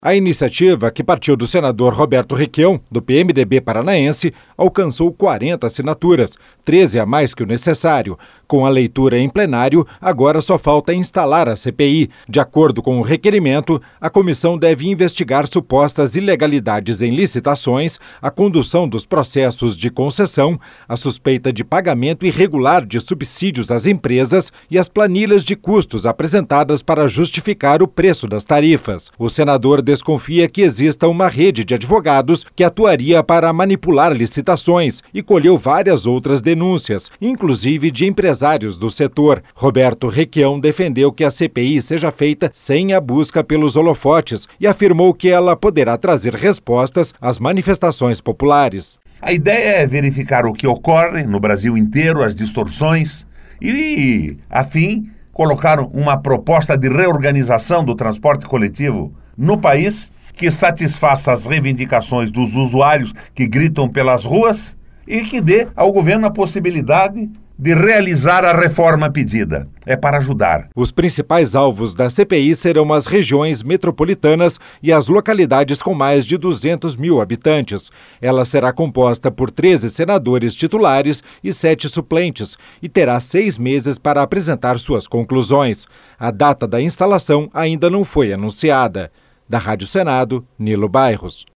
A iniciativa, que partiu do senador Roberto Requião, do PMDB paranaense, alcançou 40 assinaturas, 13 a mais que o necessário. Com a leitura em plenário, agora só falta instalar a CPI. De acordo com o requerimento, a comissão deve investigar supostas ilegalidades em licitações, a condução dos processos de concessão, a suspeita de pagamento irregular de subsídios às empresas e as planilhas de custos apresentadas para justificar o preço das tarifas. O senador desconfia que exista uma rede de advogados que atuaria para manipular licitações e colheu várias outras denúncias, inclusive de empresários do setor. Roberto Requião defendeu que a CPI seja feita sem a busca pelos holofotes e afirmou que ela poderá trazer respostas às manifestações populares. A ideia é verificar o que ocorre no Brasil inteiro, as distorções e, a fim, colocar uma proposta de reorganização do transporte coletivo no país que satisfaça as reivindicações dos usuários que gritam pelas ruas e que dê ao governo a possibilidade de realizar a reforma pedida. É para ajudar. Os principais alvos da CPI serão as regiões metropolitanas e as localidades com mais de 200 mil habitantes. Ela será composta por 13 senadores titulares e 7 suplentes e terá 6 meses para apresentar suas conclusões. A data da instalação ainda não foi anunciada. Da Rádio Senado, Nilo Bairros.